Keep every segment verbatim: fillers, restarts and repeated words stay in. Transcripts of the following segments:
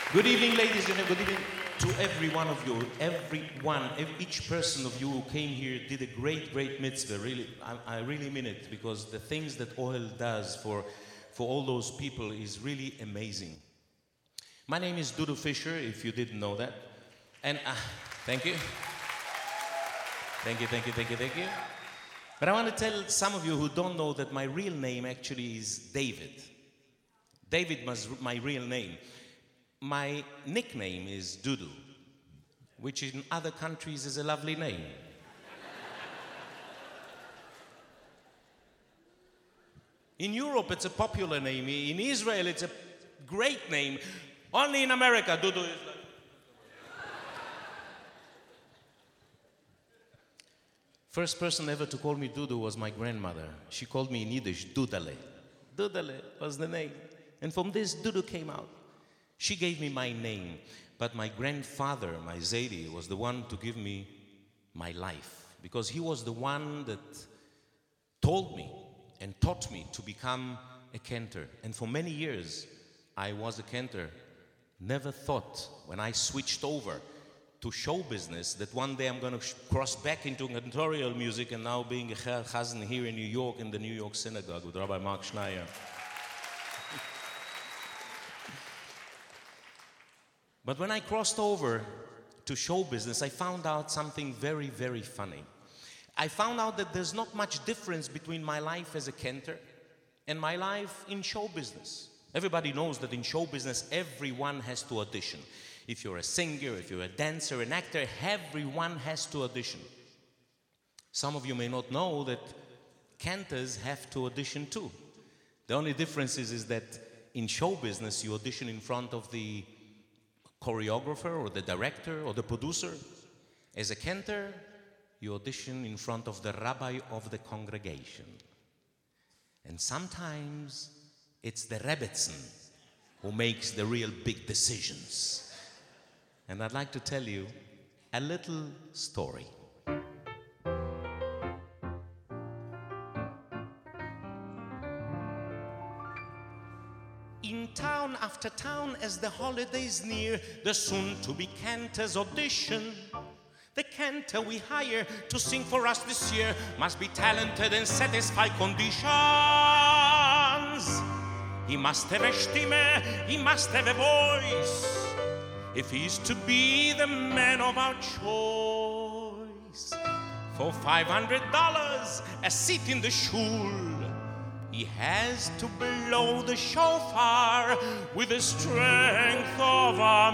Good evening, ladies and gentlemen. Good evening to every one of you. Every one, ev- each person of you who came here did a great, great mitzvah. Really, I, I really mean it, because the things that oil does for, for all those people is really amazing. My name is Dudu Fisher, if you didn't know that. And uh, thank you. Thank you, thank you, thank you, thank you. But I want to tell some of you who don't know that my real name actually is David. David was my real name. My nickname is Dudu, which in other countries is a lovely name. In Europe, it's a popular name. In Israel, it's a great name. Only in America, Dudu is like... First person ever to call me Dudu was my grandmother. She called me in Yiddish, Dudale. Dudale was the name. And from this, Dudu came out. She gave me my name, but my grandfather, my Zaidi, was the one to give me my life, because he was the one that told me and taught me to become a cantor. And for many years, I was a cantor. Never thought, when I switched over to show business, that one day I'm going to cross back into cantorial music, and now being a chazan here in New York in the New York Synagogue with Rabbi Mark Schneier. But when I crossed over to show business, I found out something very, very funny. I found out that there's not much difference between my life as a cantor and my life in show business. Everybody knows that in show business, everyone has to audition. If you're a singer, if you're a dancer, an actor, everyone has to audition. Some of you may not know that cantors have to audition too. The only difference is, is that in show business, you audition in front of the choreographer or the director or the producer. As a cantor, you audition in front of the rabbi of the congregation. And sometimes it's the Rebbetzin who makes the real big decisions. And I'd like to tell you a little story. In town after town, as the holidays near, the soon-to-be cantors audition. The cantor we hire to sing for us this year must be talented and satisfy conditions. He must have a stimme, he must have a voice, if he's to be the man of our choice. For five hundred dollars, a seat in the shul, he has to blow the shofar with the strength of a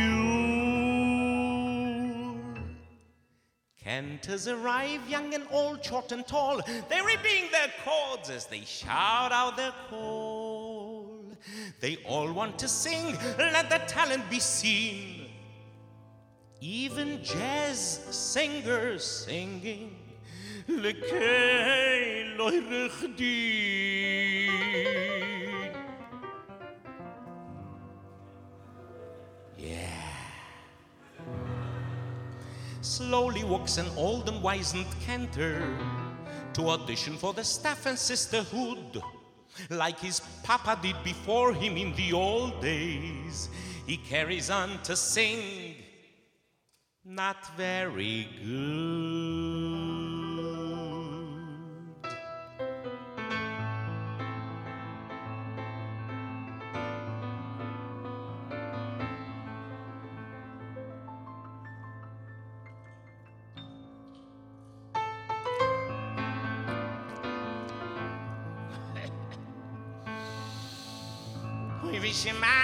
mule. Cantors arrive, young and old, short and tall. They're ripping their cords as they shout out their call. They all want to sing, let their talent be seen. Even jazz singers singing, Lekei lo yirechdin. Yeah. Slowly walks an old and wizened cantor to audition for the staff and sisterhood. Like his papa did before him in the old days, he carries on to sing, not very good. Oy vishma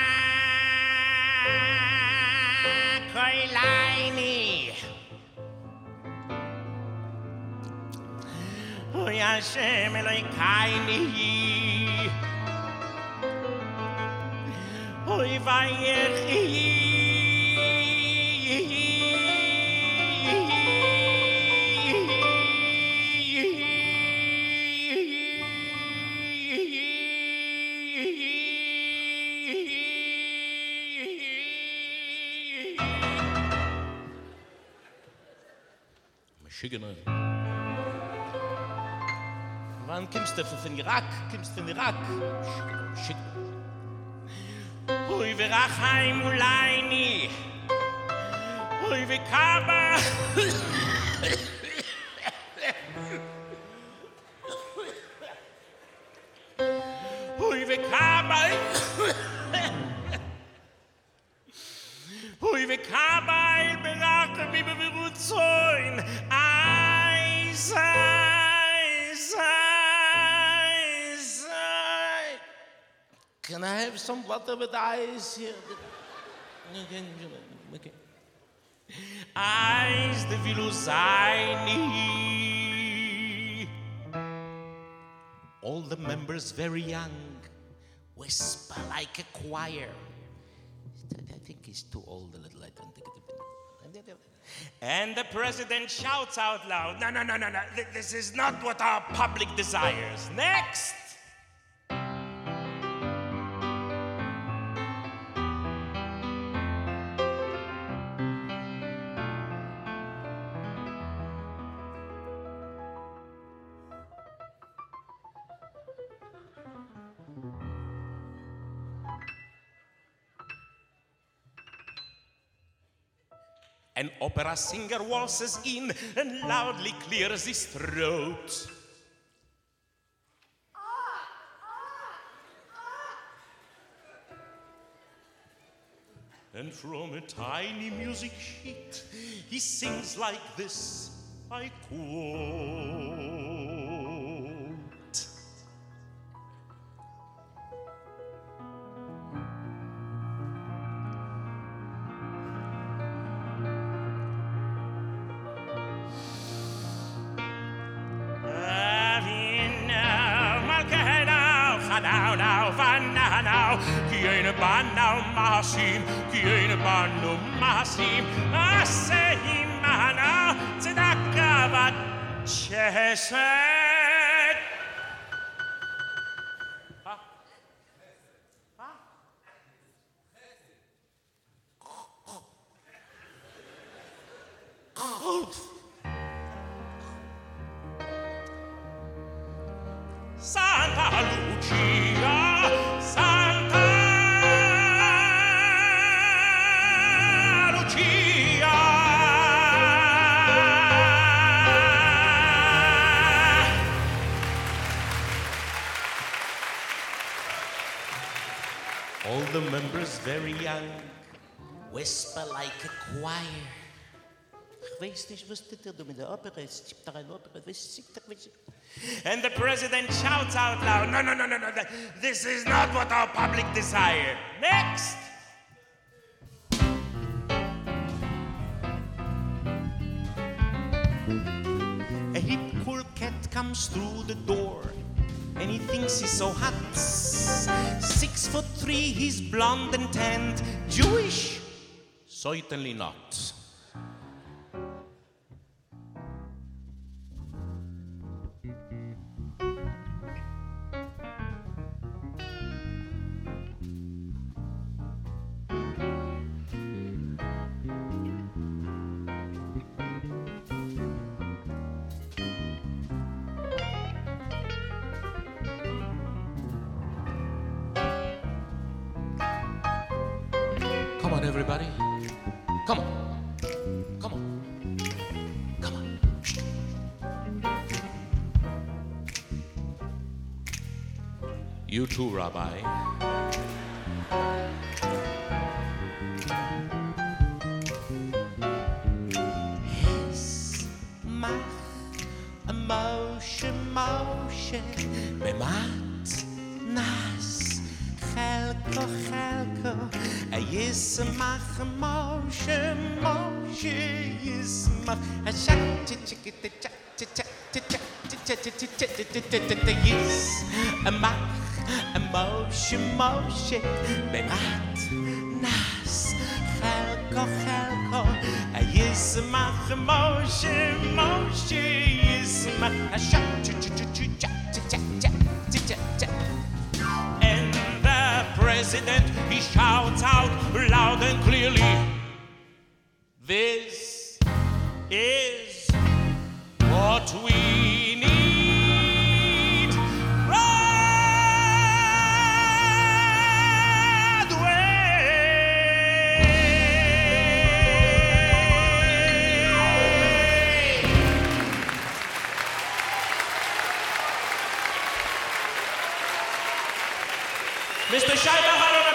koilaini, Oy Hashem Elokaini, Oy vayechi. Schigener. Wann kommst du von Irak? Kommst du von Irak? Schick. Ui v'rachaim ulayni. Ui v'kaba. Ui v'kaba. Ui v'kaba il berachem mi b'virutzoin. Eis, eis, eis, eis. Can I have some water with ice here? Okay. Eis de Vilusaini. All the members very young, whisper like a choir. I think he's too old a little. I don't think it. And the president shouts out loud, no, no, no, no, no. This is not what our public desires. Next! An opera singer waltzes in and loudly clears his throat. And from a tiny music sheet, he sings like this, I quote. Now, now, now, now, ki eine ban now masim, ki eine ban no masim, asehim now, tzedakavat chesed. Huh? Huh? Santa Lucia, Santa Lucia. All the members very young, whisper like a choir. Ich weiß nicht, was tut er mit der Opera? Es gibt doch eine Opera, was singt er? And the president shouts out loud, no, no, no, no, no, this is not what our public desire. Next! A hip, cool cat comes through the door, and he thinks he's so hot. Six foot three, he's blonde and tanned. Jewish? Certainly not. Come on, everybody. Come on. Come on. Come on. You too, Rabbi. Mach a Moshe, Moshe, bemat nas, chelko, chelko, a yismach a Moshe, Moshe, yismach a shak, chichikita, chak, chak, chak, yis, a mach a Moshe, Moshe, bemat nas, chelko, chelko, a yismach a Moshe, Moshe, yismach a shak, chak, and the president, he shouts out loud and clearly, this is what we need. Broadway! Mister Shai Baharon